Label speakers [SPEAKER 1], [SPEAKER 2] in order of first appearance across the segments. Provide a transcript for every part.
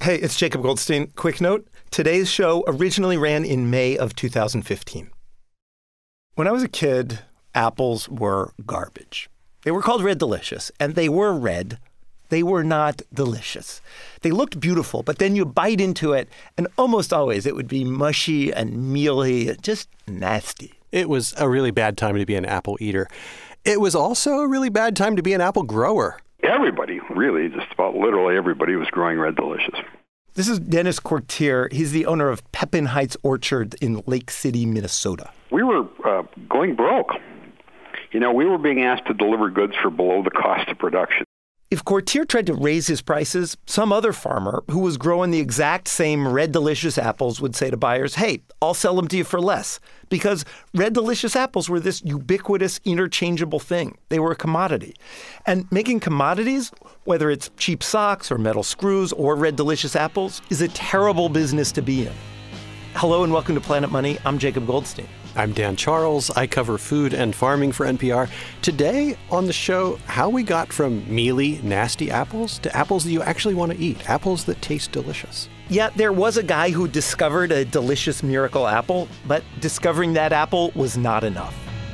[SPEAKER 1] Hey, it's Jacob Goldstein. Quick note, today's show originally ran in May of 2015. When I was a kid, apples were garbage. They were called Red Delicious, and they were red. They were not delicious. They looked beautiful, but then you bite into it, and almost always it would be mushy and mealy, just nasty.
[SPEAKER 2] It was a really bad time to be an apple eater. It was also a really bad time to be an apple grower.
[SPEAKER 3] Everybody, really, just about literally everybody was growing Red Delicious.
[SPEAKER 1] This is Dennis Courtier. He's the owner of Pepin Heights Orchard in Lake City, Minnesota.
[SPEAKER 3] We were going broke. We were being asked to deliver goods for below the cost of production.
[SPEAKER 1] If Courtier tried to raise his prices, some other farmer who was growing the exact same Red Delicious apples would say to buyers, hey, I'll sell them to you for less. Because Red Delicious apples were this ubiquitous, interchangeable thing. They were a commodity. And making commodities, whether it's cheap socks or metal screws or Red Delicious apples, is a terrible business to be in. Hello and welcome to Planet Money. I'm Jacob Goldstein.
[SPEAKER 2] I'm Dan Charles. I cover food and farming for NPR. Today on the show, how we got from mealy, nasty apples to apples that you actually want to eat, apples that taste delicious.
[SPEAKER 1] Yeah, there was a guy who discovered a delicious miracle apple, but discovering that apple was not enough.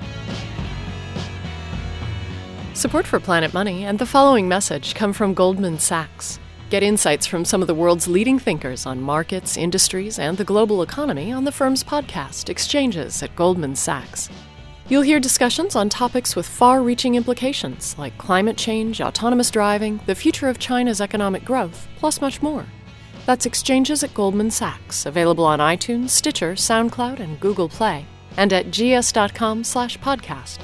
[SPEAKER 4] Support for Planet Money and the following message come from Goldman Sachs. Get insights from some of the world's leading thinkers on markets, industries, and the global economy on the firm's podcast, Exchanges at Goldman Sachs. You'll hear discussions on topics with far-reaching implications like climate change, autonomous driving, the future of China's economic growth, plus much more. That's Exchanges at Goldman Sachs, available on iTunes, Stitcher, SoundCloud, and Google Play, and at gs.com/podcast.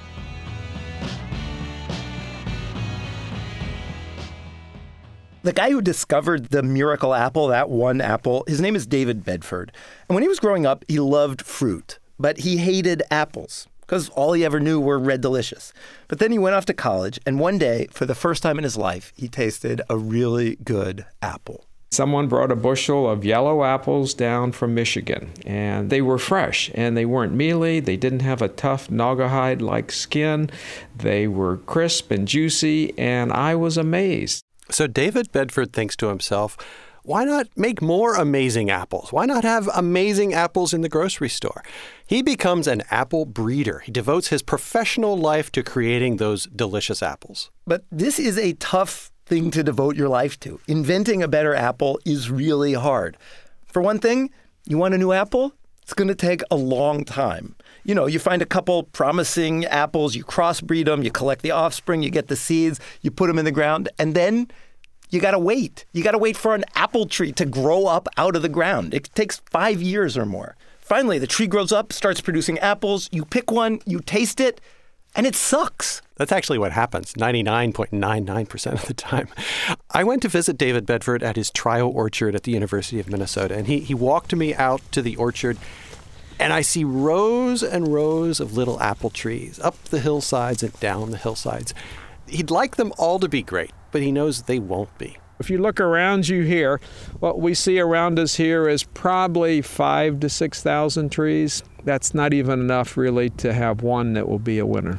[SPEAKER 1] The guy who discovered the miracle apple, that one apple, his name is David Bedford. And when he was growing up, he loved fruit, but he hated apples because all he ever knew were Red Delicious. But then he went off to college, and one day, for the first time in his life, he tasted a really good apple.
[SPEAKER 5] Someone brought a bushel of yellow apples down from Michigan, and they were fresh, and they weren't mealy. They didn't have a tough naugahyde-like skin. They were crisp and juicy, and I was amazed.
[SPEAKER 2] So David Bedford thinks to himself, why not make more amazing apples? Why not have amazing apples in the grocery store? He becomes an apple breeder. He devotes his professional life to creating those delicious apples.
[SPEAKER 1] But this is a tough thing to devote your life to. Inventing a better apple is really hard. For one thing, you want a new apple? It's going to take a long time. You find a couple promising apples, you crossbreed them, you collect the offspring, you get the seeds, you put them in the ground, and then you got to wait. You got to wait for an apple tree to grow up out of the ground. It takes 5 years or more. Finally, the tree grows up, starts producing apples, you pick one, you taste it, and it sucks.
[SPEAKER 2] That's actually what happens 99.99% of the time. I went to visit David Bedford at his trial orchard at the University of Minnesota, and he walked me out to the orchard, and I see rows and rows of little apple trees up the hillsides and down the hillsides. He'd like them all to be great, but he knows they won't be.
[SPEAKER 5] If you look around you here, what we see around us here is probably 5,000 to 6,000 trees. That's not even enough, really, to have one that will be a winner.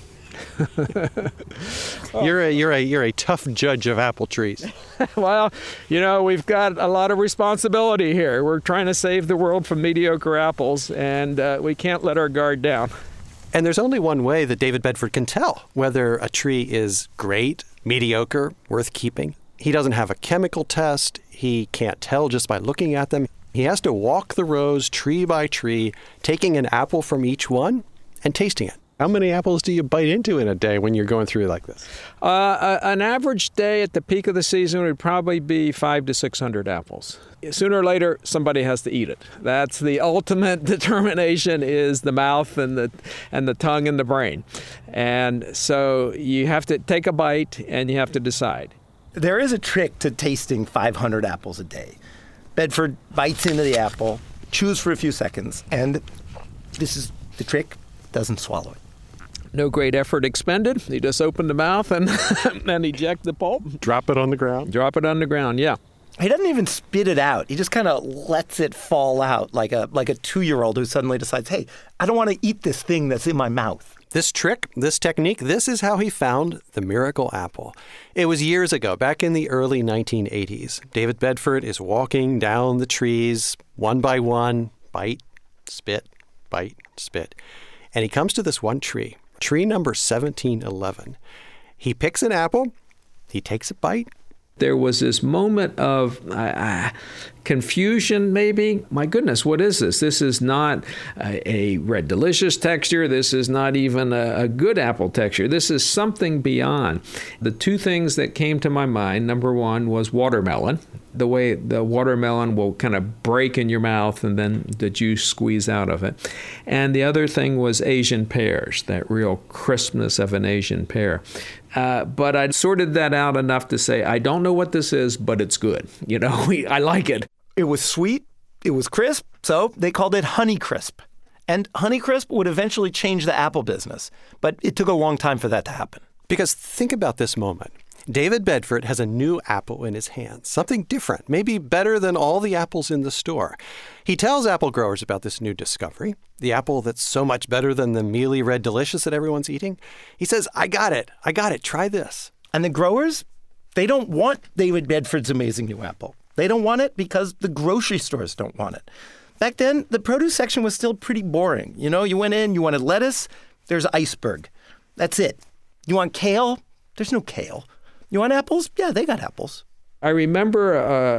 [SPEAKER 2] You're a tough judge of apple trees.
[SPEAKER 5] Well, we've got a lot of responsibility here. We're trying to save the world from mediocre apples, and we can't let our guard down.
[SPEAKER 2] And there's only one way that David Bedford can tell whether a tree is great, mediocre, worth keeping. He doesn't have a chemical test. He can't tell just by looking at them. He has to walk the rows tree by tree, taking an apple from each one and tasting it. How many apples do you bite into in a day when you're going through like this?
[SPEAKER 5] An average day at the peak of the season would probably be 500 to 600 apples. Sooner or later, somebody has to eat it. That's the ultimate determination, is the mouth and the tongue and the brain. And so you have to take a bite and you have to decide.
[SPEAKER 1] There is a trick to tasting 500 apples a day. Bedford bites into the apple, chews for a few seconds, and this is the trick, doesn't swallow it.
[SPEAKER 5] No great effort expended. You just open the mouth and eject the pulp.
[SPEAKER 2] Drop it on the ground?
[SPEAKER 5] Drop it on the ground, yeah.
[SPEAKER 1] He doesn't even spit it out. He just kind of lets it fall out like a 2-year-old who suddenly decides, hey, I don't want to eat this thing that's in my mouth.
[SPEAKER 2] This trick, this technique, this is how he found the miracle apple. It was years ago, back in the early 1980s. David Bedford is walking down the trees, one by one, bite, spit, bite, spit. And he comes to this one tree, tree number 1711. He picks an apple, he takes a bite.
[SPEAKER 5] There was this moment of confusion, maybe. My goodness, what is this? This is not a Red Delicious texture. This is not even a good apple texture. This is something beyond. The two things that came to my mind, number one was watermelon. The way the watermelon will kind of break in your mouth and then the juice squeeze out of it. And the other thing was Asian pears, that real crispness of an Asian pear. But I sorted that out enough to say, I don't know what this is, but it's good. You know, I like it.
[SPEAKER 1] It was sweet, it was crisp, so they called it Honeycrisp. And Honeycrisp would eventually change the apple business, but it took a long time for that to happen.
[SPEAKER 2] Because think about this moment. David Bedford has a new apple in his hands, something different, maybe better than all the apples in the store. He tells apple growers about this new discovery, the apple that's so much better than the mealy Red Delicious that everyone's eating. He says, I got it, try this.
[SPEAKER 1] And the growers, they don't want David Bedford's amazing new apple. They don't want it because the grocery stores don't want it. Back then, the produce section was still pretty boring. You know, you went in, you wanted lettuce, there's iceberg. That's it. You want kale? There's no kale. You want apples? Yeah, they got apples.
[SPEAKER 5] I remember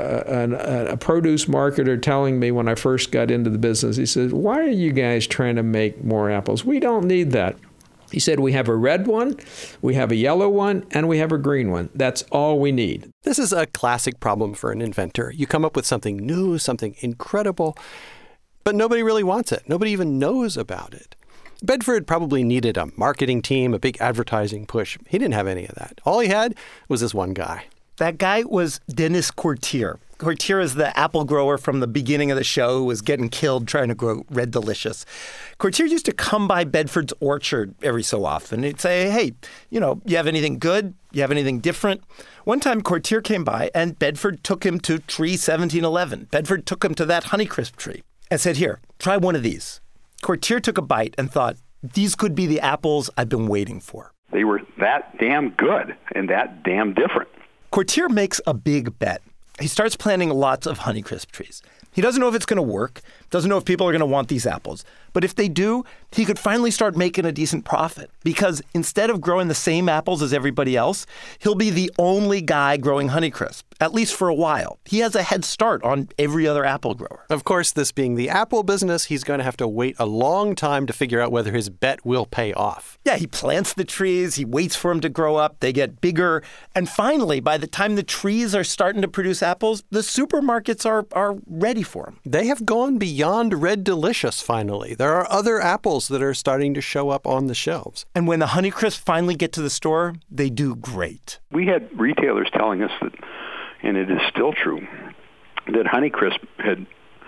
[SPEAKER 5] a produce marketer telling me when I first got into the business, he said, why are you guys trying to make more apples? We don't need that. He said, we have a red one, we have a yellow one, and we have a green one. That's all we need.
[SPEAKER 2] This is a classic problem for an inventor. You come up with something new, something incredible, but nobody really wants it. Nobody even knows about it. Bedford probably needed a marketing team, a big advertising push. He didn't have any of that. All he had was this one guy.
[SPEAKER 1] That guy was Dennis Courtier. Courtier is the apple grower from the beginning of the show who was getting killed trying to grow Red Delicious. Courtier used to come by Bedford's orchard every so often. He'd say, hey, you have anything good? You have anything different? One time Courtier came by and Bedford took him to tree 1711. Bedford took him to that Honeycrisp tree and said, here, try one of these. Courtier took a bite and thought, these could be the apples I've been waiting for.
[SPEAKER 3] They were that damn good and that damn different.
[SPEAKER 1] Courtier makes a big bet. He starts planting lots of Honeycrisp trees. He doesn't know if it's going to work, doesn't know if people are going to want these apples. But if they do, he could finally start making a decent profit. Because instead of growing the same apples as everybody else, he'll be the only guy growing Honeycrisp, at least for a while. He has a head start on every other apple grower.
[SPEAKER 2] Of course, this being the apple business, he's going to have to wait a long time to figure out whether his bet will pay off.
[SPEAKER 1] Yeah, he plants the trees, he waits for them to grow up, they get bigger. And finally, by the time the trees are starting to produce apples, the supermarkets are ready for them.
[SPEAKER 2] They have gone beyond Red Delicious, finally. There are other apples that are starting to show up on the shelves.
[SPEAKER 1] And when the Honeycrisp finally get to the store, they do great.
[SPEAKER 3] We had retailers telling us that, and it is still true, that Honeycrisp had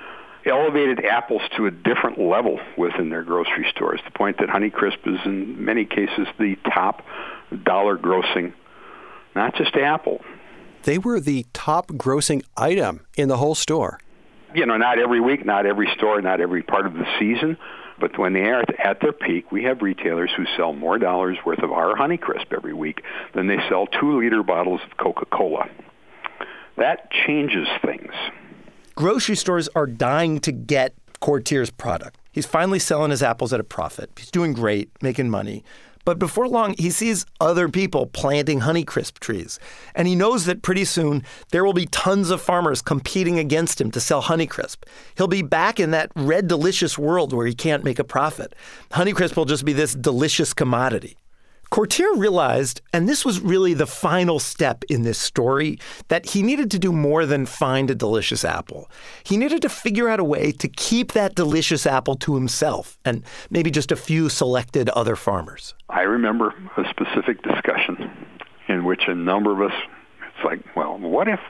[SPEAKER 3] elevated apples to a different level within their grocery stores, to the point that Honeycrisp is in many cases the top dollar grossing, not just apple.
[SPEAKER 2] They were the top grossing item in the whole store.
[SPEAKER 3] Not every week, not every store, not every part of the season, but when they are at their peak, we have retailers who sell more dollars worth of our Honeycrisp every week than they sell 2-liter bottles of Coca-Cola. That changes things.
[SPEAKER 1] Grocery stores are dying to get Courtier's product. He's finally selling his apples at a profit. He's doing great, making money. But before long, he sees other people planting Honeycrisp trees. And he knows that pretty soon there will be tons of farmers competing against him to sell Honeycrisp. He'll be back in that Red Delicious world where he can't make a profit. Honeycrisp will just be this delicious commodity. Courtier realized, and this was really the final step in this story, that he needed to do more than find a delicious apple. He needed to figure out a way to keep that delicious apple to himself and maybe just a few selected other farmers.
[SPEAKER 3] I remember a specific discussion in which a number of us, it's like, well, what if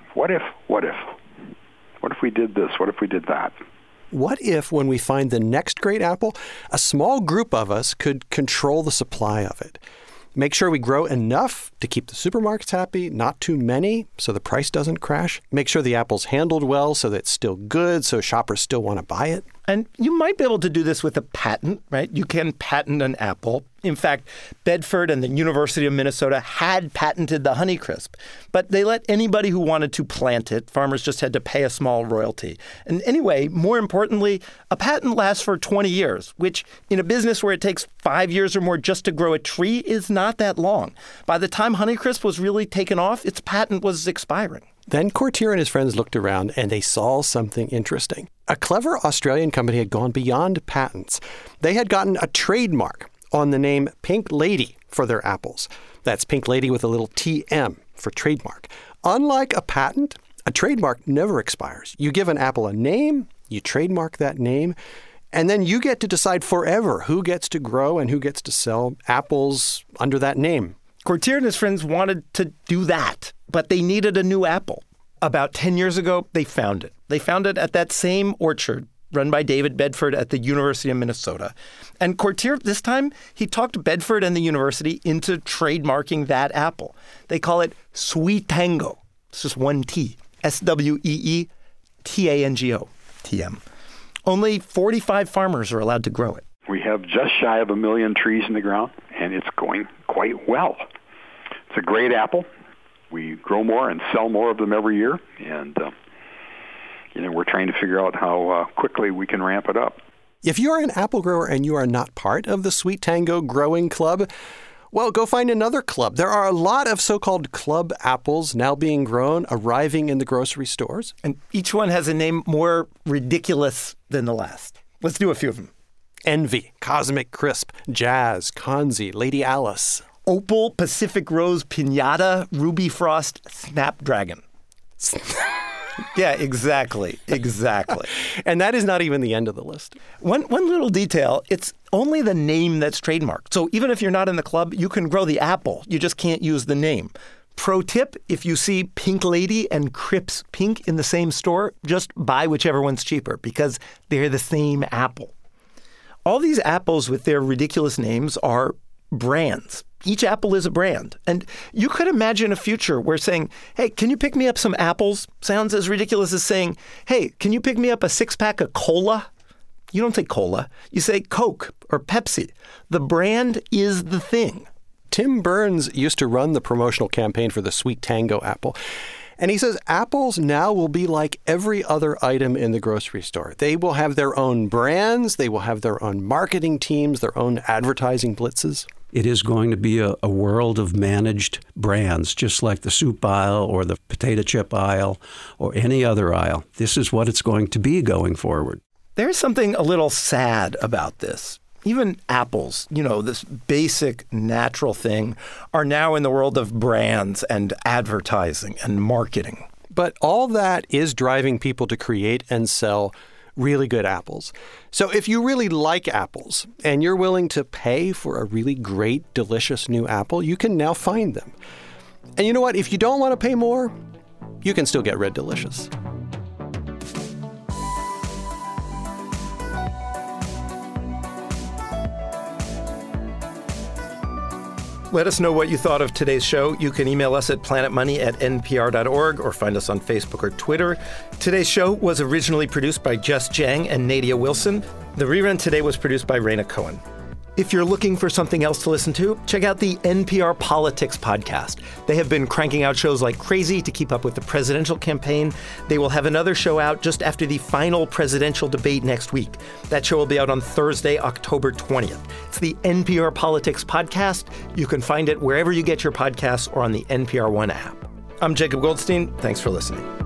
[SPEAKER 3] we did this? What if we did that?
[SPEAKER 2] What if, when we find the next great apple, a small group of us could control the supply of it? Make sure we grow enough to keep the supermarkets happy, not too many so the price doesn't crash. Make sure the apple's handled well so that it's still good, so shoppers still want to buy it.
[SPEAKER 1] And you might be able to do this with a patent, right? You can patent an apple. In fact, Bedford and the University of Minnesota had patented the Honeycrisp, but they let anybody who wanted to plant it. Farmers just had to pay a small royalty. And anyway, more importantly, a patent lasts for 20 years, which in a business where it takes 5 years or more just to grow a tree is not that long. By the time Honeycrisp was really taken off, its patent was expiring.
[SPEAKER 2] Then Courtier and his friends looked around and they saw something interesting. A clever Australian company had gone beyond patents. They had gotten a trademark on the name Pink Lady for their apples. That's Pink Lady with a little TM for trademark. Unlike a patent, a trademark never expires. You give an apple a name, you trademark that name, and then you get to decide forever who gets to grow and who gets to sell apples under that name.
[SPEAKER 1] Courtier and his friends wanted to do that, but they needed a new apple. About 10 years ago, they found it. They found it at that same orchard run by David Bedford at the University of Minnesota. And Courtier, this time, he talked Bedford and the university into trademarking that apple. They call it Sweet Tango. It's just one T. SWEETANGO. TM. Only 45 farmers are allowed to grow it.
[SPEAKER 3] We have just shy of 1 million trees in the ground, and it's going quite well. It's a great apple. We grow more and sell more of them every year, and we're trying to figure out how quickly we can ramp it up.
[SPEAKER 2] If you are an apple grower and you are not part of the Sweet Tango Growing Club, well, go find another club. There are a lot of so-called club apples now being grown, arriving in the grocery stores.
[SPEAKER 1] And each one has a name more ridiculous than the last. Let's do a few of them.
[SPEAKER 2] Envy, Cosmic Crisp, Jazz, Conzi, Lady Alice.
[SPEAKER 1] Opal, Pacific Rose, Pinata, Ruby Frost, Snapdragon. Yeah, exactly.
[SPEAKER 2] And that is not even the end of the list.
[SPEAKER 1] One little detail, it's only the name that's trademarked. So even if you're not in the club, you can grow the apple. You just can't use the name. Pro tip, if you see Pink Lady and Crips Pink in the same store, just buy whichever one's cheaper because they're the same apple. All these apples with their ridiculous names are brands. Each apple is a brand. And you could imagine a future where saying, hey, can you pick me up some apples? Sounds as ridiculous as saying, hey, can you pick me up a 6-pack of cola? You don't say cola. You say Coke or Pepsi. The brand is the thing.
[SPEAKER 2] Tim Burns used to run the promotional campaign for the Sweet Tango apple. And he says apples now will be like every other item in the grocery store. They will have their own brands. They will have their own marketing teams, their own advertising blitzes.
[SPEAKER 6] It is going to be a world of managed brands, just like the soup aisle or the potato chip aisle or any other aisle. This is what it's going to be going forward.
[SPEAKER 1] There's something a little sad about this. Even apples, this basic natural thing, are now in the world of brands and advertising and marketing.
[SPEAKER 2] But all that is driving people to create and sell really good apples. So if you really like apples and you're willing to pay for a really great, delicious new apple, you can now find them. And you know what? If you don't want to pay more, you can still get Red Delicious.
[SPEAKER 1] Let us know what you thought of today's show. You can email us at planetmoney@npr.org or find us on Facebook or Twitter. Today's show was originally produced by Jess Jang and Nadia Wilson. The rerun today was produced by Raina Cohen. If you're looking for something else to listen to, check out the NPR Politics podcast. They have been cranking out shows like crazy to keep up with the presidential campaign. They will have another show out just after the final presidential debate next week. That show will be out on Thursday, October 20th. It's the NPR Politics podcast. You can find it wherever you get your podcasts or on the NPR One app. I'm Jacob Goldstein. Thanks for listening.